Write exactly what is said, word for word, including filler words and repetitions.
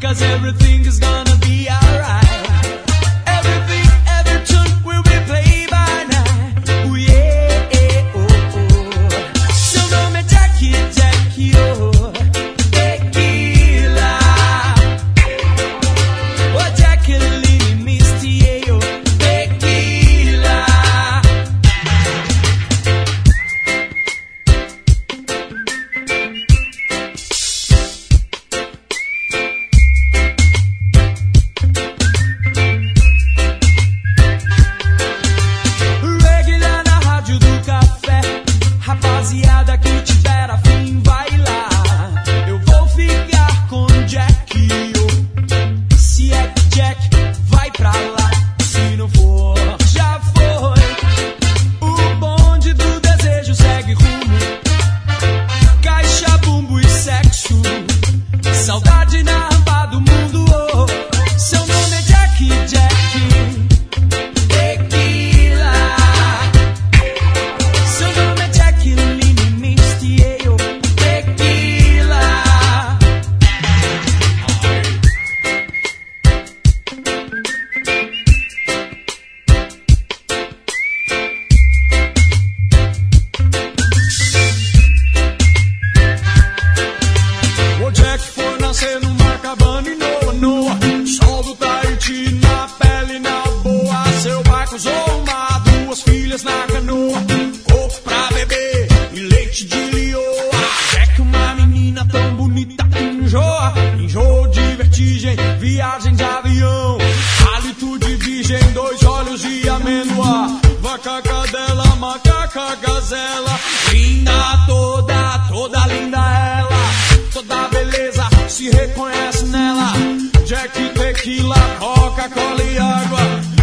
cause everything is gonna be alright. Everything, every tune will be played by night. Oh yeah, oh oh. Seu nome é Jack, Jack, oh. Tequila. Oh, Jacqueline Misty, oh. Tequila. Regular na rádio do café, rapaziada que tiver afim vai lá. Eu vou ficar com Jack, oh. Se é que Jack vai pra lá, se não for, já foi. O bonde do desejo segue rumo, caixa, bumbo e sexo. Saudade na rampa do mundo, oh. Seu nome é Jack, Jack. Tequila. Seu nome é Jacqueline Misty, oh. Tequila. O Jack foi nascer numa cabana em Noa, Noa. Sol do Tahiti na pele, na boa. Seu pai cruzou o mar, duas filhas na canoa. Coco pra beber e leite de lioa. Jack, uma menina tão bonita que enjoa. Enjoo de vertigem, viagem de avião. Hálito de virgem, dois olhos de amêndoa. Vaca, cadela, macaca, gazela. Linda toda, toda linda ela. Toda beleza se reconhece nela. Jack, tequila, Coca-Cola e água.